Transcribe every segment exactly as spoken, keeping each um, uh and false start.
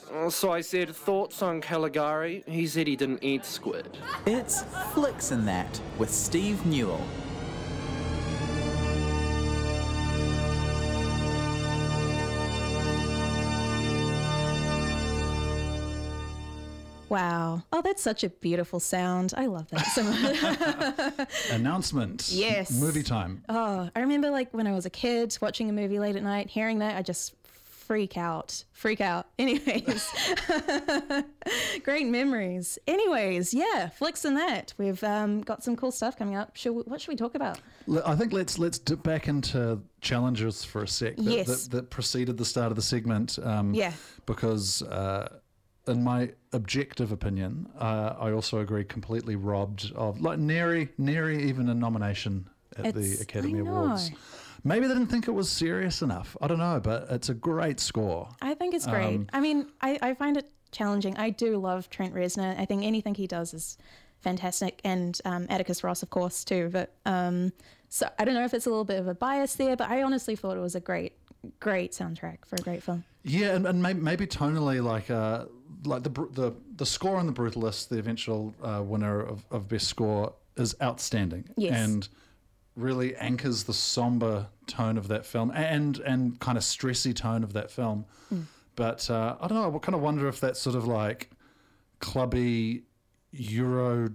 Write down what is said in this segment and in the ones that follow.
So I said, thoughts on Caligari? He said he didn't eat squid. It's Flicks and That with Steve Newell. Wow. Oh, that's such a beautiful sound. I love that so much. Announcement. Yes. Movie time. Oh, I remember like when I was a kid watching a movie late at night, hearing that, I just freak out. Freak out. Anyways. Great memories. Anyways, yeah, Flicks and That. We've um, got some cool stuff coming up. Should we, what should we talk about? I think let's let's dip back into challenges for a sec that, Yes. that, that preceded the start of the segment. Um, Yeah. Because uh, in my objective opinion, uh, I also agree completely robbed of, like, nary, nary even a nomination at It's- the Academy I know. Awards. Maybe they didn't think it was serious enough. I don't know, but it's a great score. I think it's great. Um, I mean, I, I find it challenging. I do love Trent Reznor. I think anything he does is fantastic, and um, Atticus Ross, of course, too. But um, so I don't know if it's a little bit of a bias there, but I honestly thought it was a great, great soundtrack for a great film. Yeah, and, and maybe, maybe tonally, like uh, like the br- the the score on The Brutalist, the eventual uh, winner of, of best score, is outstanding. Yes. And really anchors the somber tone of that film and and kind of stressy tone of that film. Mm. But uh, I don't know. I kind of wonder if that's sort of like clubby Euro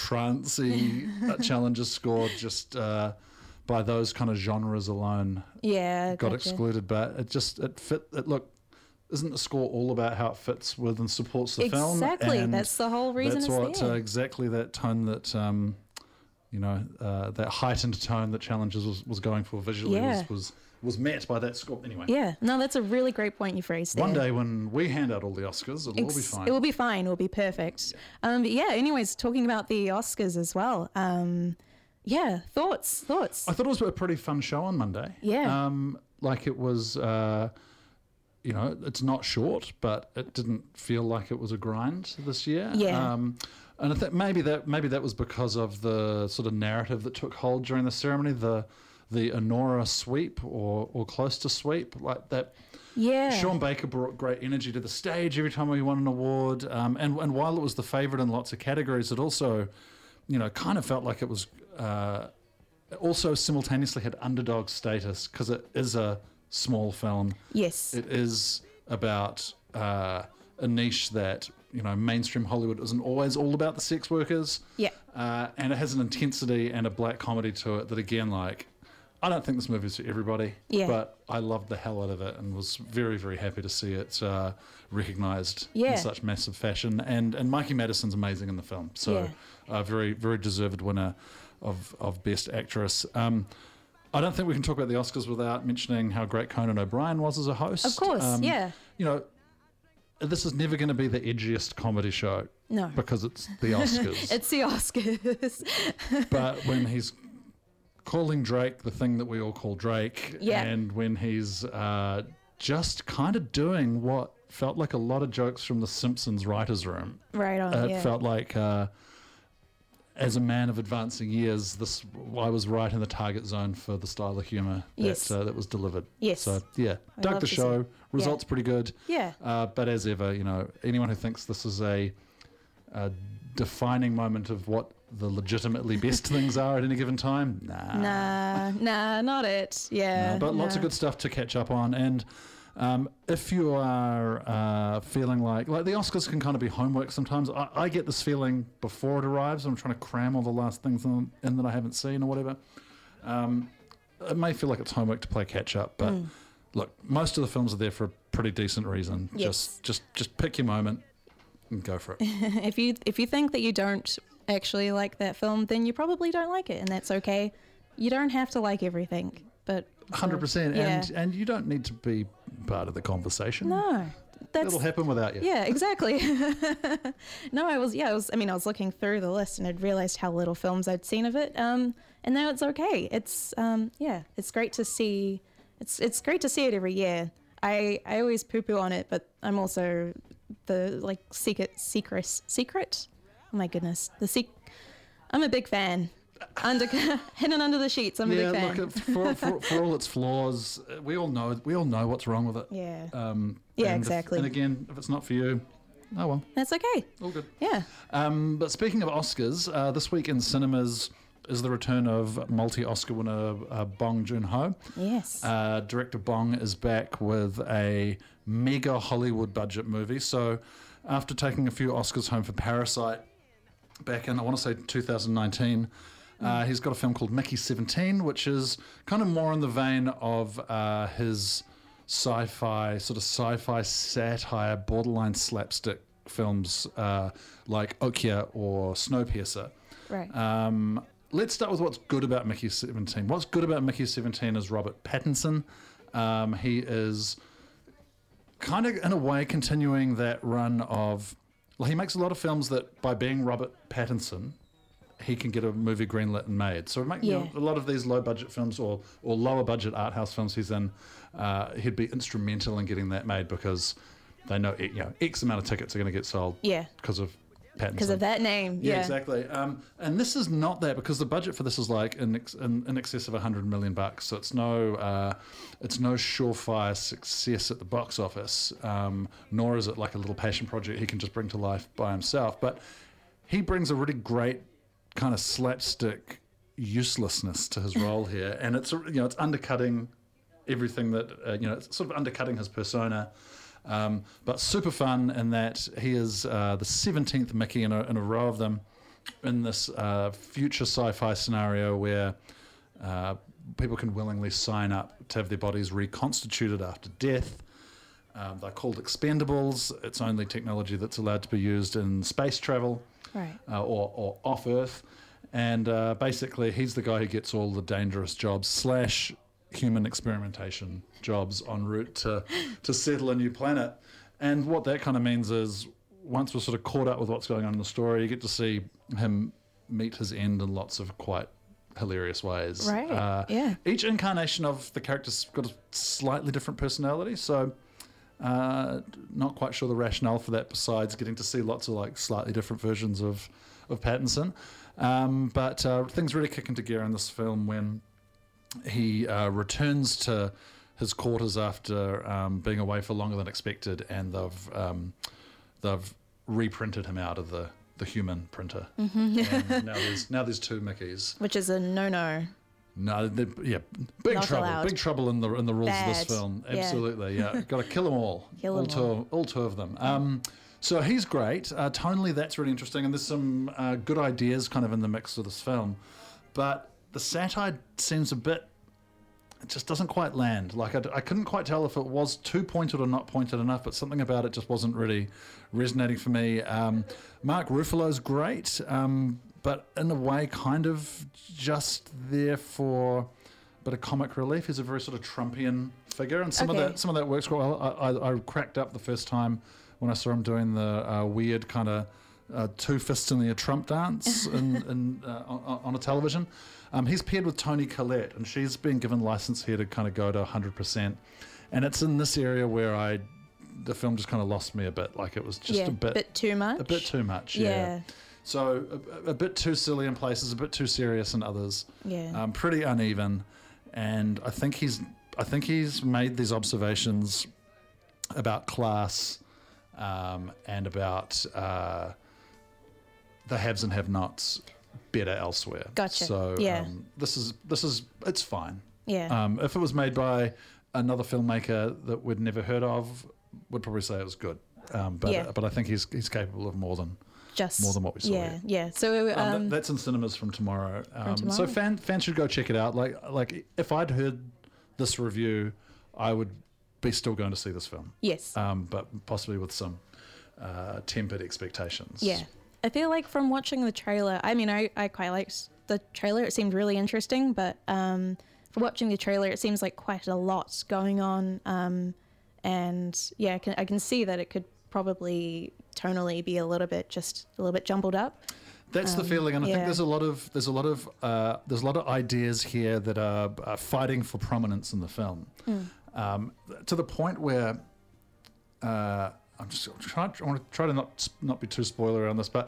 trancey Challenger score just uh, by those kind of genres alone Yeah, got gotcha. excluded. But it just it fit. It look. Isn't the score all about how it fits with and supports the film? Exactly. And That's the whole reason that's it's what there. Uh, exactly that tone that um, you know uh, that heightened tone that Challenges was, was going for visually Yeah. was, was was met by that score. Anyway, Yeah, no, that's a really great point you phrased there. one day when we hand out all the Oscars, it'll all be Ex- fine. It will be fine. It will be perfect. Um, but yeah, anyways, talking about the Oscars as well. Um, yeah, thoughts, thoughts. I thought it was a pretty fun show on Monday. Yeah. Um, like it was, uh, you know, it's not short, but it didn't feel like it was a grind this year. Yeah. Um, and I think maybe that maybe that was because of the sort of narrative that took hold during the ceremony, the the Honora sweep or or close to sweep, like that. Yeah. Sean Baker brought great energy to the stage every time he won an award, um, and and while it was the favourite in lots of categories, it also, you know, kind of felt like it was uh, also simultaneously had underdog status because it is a small film. Yes. It is about uh, a niche that, you know, mainstream Hollywood isn't always all about the sex workers. Yeah. Uh, and it has an intensity and a black comedy to it that, again, like, I don't think this movie is for everybody, Yeah. but I loved the hell out of it and was very, very happy to see it uh, recognised Yeah. in such massive fashion. And and Mikey Madison's amazing in the film, so Yeah. a very, very deserved winner of, of Best Actress. Um, I don't think we can talk about the Oscars without mentioning how great Conan O'Brien was as a host. Of course, Um, yeah. You know, this is never going to be the edgiest comedy show No. because it's the Oscars. It's the Oscars. But when he's calling Drake the thing that we all call Drake, Yeah. and when he's uh, just kind of doing what felt like a lot of jokes from The Simpsons writers' room. Right on, Uh, it yeah. felt like, uh, as a man of advancing years, this I was right in the target zone for the style of humour that Yes. uh, that was delivered. Yes. So yeah, I dug love the to show. see- Results pretty good. Yeah. Uh, but as ever, you know, anyone who thinks this is a, a defining moment of what the legitimately best things are at any given time, nah. Nah, nah, not it. Yeah. No, but lots of nah. good stuff to catch up on. And um, if you are uh, feeling like, like the Oscars can kind of be homework sometimes, I, I get this feeling before it arrives. I'm trying to cram all the last things in, in that I haven't seen or whatever. Um, it may feel like it's homework to play catch up, but Mm. look, most of the films are there for a pretty decent reason. Yes. Just, just, just pick your moment and go for it. if you if you think that you don't actually like that film, then you probably don't like it, and that's okay. You don't have to like everything, but one hundred percent. Yeah. And, and you don't need to be part of the conversation. no, that's It'll happen without you. yeah, exactly. no, I was yeah, I was. I mean, I was looking through the list and I'd realized how little films I'd seen of it. Um, and now it's okay. It's um, yeah, it's great to see. It's it's great to see it every year. I I always poo poo on it, but I'm also the like secret secret secret. Oh my goodness, the sec. I'm a big fan under hidden under the sheets. I'm a yeah, big fan. look, it, for, for, for all its flaws, uh, we all know we all know what's wrong with it. Yeah. Um, Yeah, and if- exactly. and again, if it's not for you, oh well, That's okay. all good. Yeah. Um, but speaking of Oscars, uh, this week in cinemas is the return of multi-Oscar winner uh, Bong Joon-ho. Yes. Uh, director Bong is back with a mega Hollywood budget movie. So after taking a few Oscars home for Parasite back in, I want to say two thousand nineteen, uh, he's got a film called Mickey seventeen, which is kind of more in the vein of uh, his sci-fi, sort of sci-fi satire, borderline slapstick films uh, like Okja or Snowpiercer. Right. Um, let's start with what's good about Mickey seventeen. What's good about Mickey seventeen is Robert Pattinson. Um, he is kind of, in a way, continuing that run of... Well, he makes a lot of films that, by being Robert Pattinson, he can get a movie greenlit and made. So make, you know, Yeah. a lot of these low-budget films or, or lower-budget art house films he's in, uh, he'd be instrumental in getting that made because they know, you know X amount of tickets are going to get sold Yeah. because of Pattinson. Because of that name. Yeah, Yeah. exactly. Um, and this is not that because the budget for this is like in, ex- in, in excess of a hundred million bucks. So it's no, uh, it's no surefire success at the box office. Um, nor is it like a little passion project he can just bring to life by himself. But he brings a really great kind of slapstick uselessness to his role here, and it's you know it's undercutting everything that uh, you know it's sort of undercutting his persona. Um, but super fun in that he is uh, the seventeenth Mickey in a, in a row of them in this uh, future sci-fi scenario where uh, people can willingly sign up to have their bodies reconstituted after death. Um, they're called expendables. It's only technology that's allowed to be used in space travel Right. uh, or, or off Earth. And uh, basically, he's the guy who gets all the dangerous jobs slash human experimentation jobs en route to, to settle a new planet. And what that kind of means is once we're sort of caught up with what's going on in the story, you get to see him meet his end in lots of quite hilarious ways. Right, Uh, yeah. Each incarnation of the character's got a slightly different personality, so uh, not quite sure the rationale for that besides getting to see lots of like slightly different versions of, of Pattinson. Um, but uh, things really kick into gear in this film when he uh, returns to his quarters after um, being away for longer than expected, and they've um, they've reprinted him out of the, the human printer. Mm-hmm. And now there's now there's two Mickeys. Which is a no-no. No, they- yeah, big Not trouble, allowed. big trouble in the in the rules of Bad. this film. Yeah. Absolutely, yeah, got to kill them all, Kill all 'em two, all. all two of them. Um, so he's great. Uh, tonally, that's really interesting, and there's some uh, good ideas kind of in the mix of this film, but the satire seems a bit. It just doesn't quite land. Like I, I couldn't quite tell if it was too pointed or not pointed enough, but something about it just wasn't really resonating for me. Um, Mark Ruffalo's great, um, but in a way, kind of just there for a bit of comic relief. He's a very sort of Trumpian figure, and some of Okay. that some of that works quite well. I, I, I cracked up the first time when I saw him doing the uh, weird kind of uh, two fists in the air Trump dance in, in, uh, on, on a television. Um, he's paired with Toni Collette, and she's been given license here to kind of go to one hundred percent. And it's in this area where I, the film just kind of lost me a bit. Like it was just yeah. a bit, too much. a bit too much. Yeah. Yeah. So a, a bit too silly in places, a bit too serious in others. Yeah. Um, pretty uneven, and I think he's, I think he's made these observations about class, um, and about uh, the haves and have-nots better elsewhere. Gotcha. So Yeah. um, this is this is it's fine. Yeah. Um, if it was made by another filmmaker that we'd never heard of, would probably say it was good. Um, but Yeah. but I think he's he's capable of more than Just more than what we saw Yeah. here. Yeah. So um, um, that, that's in cinemas from tomorrow. Um, So tomorrow. fan, fans should go check it out. Like like if I'd heard this review, I would be still going to see this film. yes. Um, but possibly with some uh, tempered expectations. Yeah. I feel like from watching the trailer, I mean, I, I quite liked the trailer. It seemed really interesting, but um, from watching the trailer, it seems like quite a lot going on. Um, and yeah, I can, I can see that it could probably tonally be a little bit, just a little bit jumbled up. That's the feeling, and I think yeah. there's a lot of there's a lot of uh, there's a lot of ideas here that are, are fighting for prominence in the film, um, to the point where uh, I'm just trying. I want to try to not not be too spoiler on this, but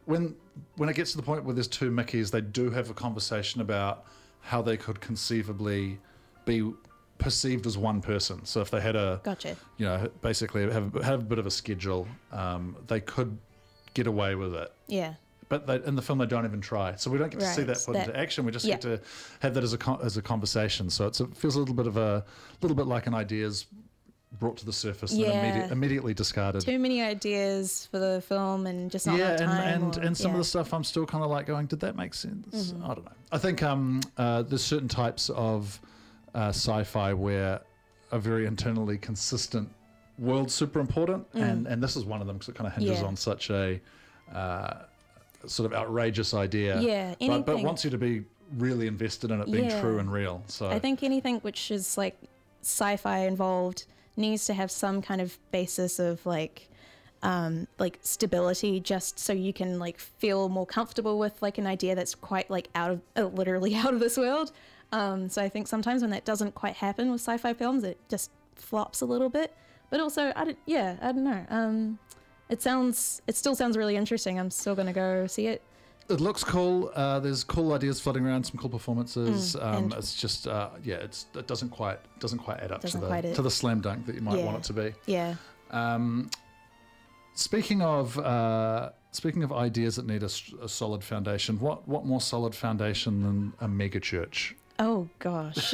when when it gets to the point where there's two Mickeys, they do have a conversation about how they could conceivably be perceived as one person. So if they had a, Gotcha. you know, basically have have a bit of a schedule, um, they could get away with it. Yeah. But they, in the film, they don't even try. So we don't get to see Right, that put that- into action. We just yeah. get to have that as a con- as a conversation. So it's, it feels a little bit of a little bit like an ideas brought to the surface and Yeah. immediate, immediately discarded. Too many ideas for the film and just not yeah, enough time. and and, or- and some yeah. of the stuff I'm still kind of like going, did that make sense? Mm-hmm. I don't know. I think um, uh, there's certain types of uh, sci-fi where a very internally consistent world's super important, and, and this is one of them because it kind of hinges Mm. Yeah. on such a uh, sort of outrageous idea. Yeah, but, but anything- wants you to be really invested in it being Yeah. true and real. So I think anything which is like sci-fi involved needs to have some kind of basis of like um like stability, just so you can like feel more comfortable with like an idea that's quite like out of uh, literally out of this world. Um so I think sometimes when that doesn't quite happen with sci-fi films, it just flops a little bit. But also I don't yeah I don't know um it sounds it still sounds really interesting. I'm still gonna go see it. it looks cool. Uh, there's cool ideas floating around, some cool performances. Mm, um, and- it's just uh, yeah, it's it doesn't quite doesn't quite add up to Doesn't the quite it- to the slam dunk that you might Yeah. want it to be. Yeah. Um, speaking of uh, speaking of ideas that need a, s- a solid foundation, what what more solid foundation than a mega church? Oh gosh.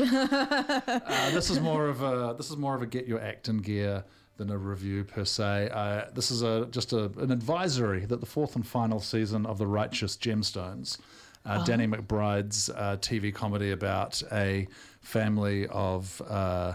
Uh, this is more of a this is more of a get your act in gear than a review per se. Uh, this is a just a, an advisory that the fourth and final season of The Righteous Gemstones, uh, Danny McBride's uh, T V comedy about a family of uh,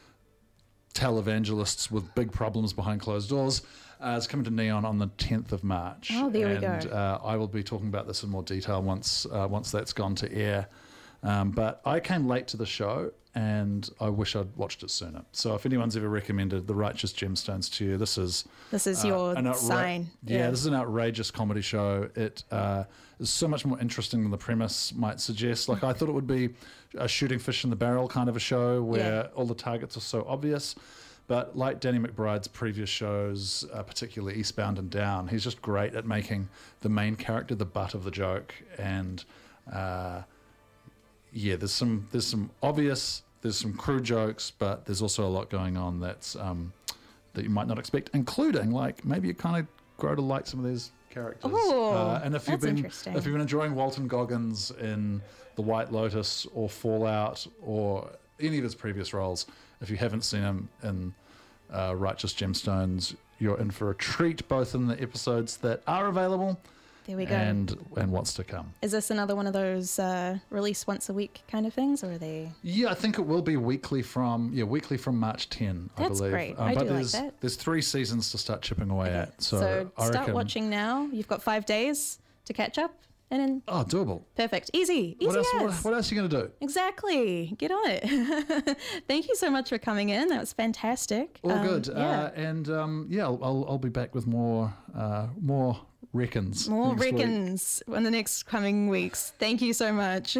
televangelists with big problems behind closed doors, uh, is coming to Neon on the tenth of March. Oh, there we and, go. Uh, I will be talking about this in more detail once uh, once that's gone to air. Um, but I came late to the show, and I wish I'd watched it sooner. So if anyone's ever recommended The Righteous Gemstones to you, this is This is uh, your an outra- sign. Yeah, this is an outrageous comedy show. It uh, is so much more interesting than the premise might suggest. Like I thought it would be a shooting fish in the barrel kind of a show where Yeah. all the targets are so obvious. But like Danny McBride's previous shows, uh, particularly Eastbound and Down, he's just great at making the main character the butt of the joke. And uh, yeah, there's some there's some obvious, there's some crude jokes, but there's also a lot going on that's um, that you might not expect, including like maybe you kind of grow to like some of these characters. Ooh, uh, and if you've that's been interesting. if you've been enjoying Walton Goggins in The White Lotus or Fallout or any of his previous roles, if you haven't seen him in uh, Righteous Gemstones, you're in for a treat, both in the episodes that are available There we go. and and what's to come. Is this another one of those uh, release once a week kind of things, or are they? Yeah, I think it will be weekly from yeah weekly from March tenth, I That's believe. great. Uh, I but do like there's that. there's three seasons to start chipping away Okay. at. So, So I start reckon, watching now. You've got five days to catch up, and then Oh, doable. perfect, easy, easy What else? as. What, what else are you gonna do? Exactly. Get on it. Thank you so much for coming in. That was fantastic. All Um, good. Yeah. Uh, and um, yeah, I'll, I'll I'll be back with more uh, more reckons. More next week. reckons in the next coming weeks. Thank you so much.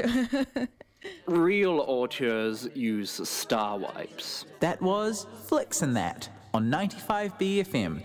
Real auteurs use star wipes. That was Flicks and That on ninety-five B F M.